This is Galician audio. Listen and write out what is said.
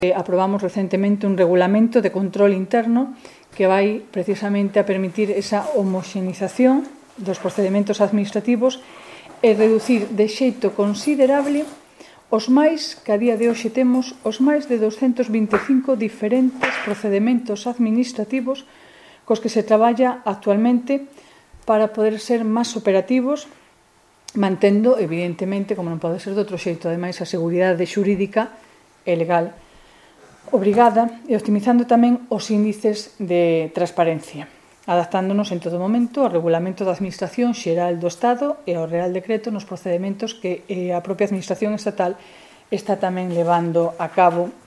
Aprobamos recentemente un regulamento de control interno que vai precisamente a permitir esa homoxenización dos procedementos administrativos e reducir de xeito considerable os máis, que a día de hoxe temos, os máis de 225 diferentes procedementos administrativos cos que se traballa actualmente para poder ser máis operativos, mantendo, evidentemente, como non pode ser de outro xeito, ademais, a seguridade xurídica e legal obrigada e optimizando tamén os índices de transparencia, adaptándonos en todo momento ao Regulamento da Administración Xeral do Estado e ao Real Decreto nos procedementos que a propia Administración Estatal está tamén levando a cabo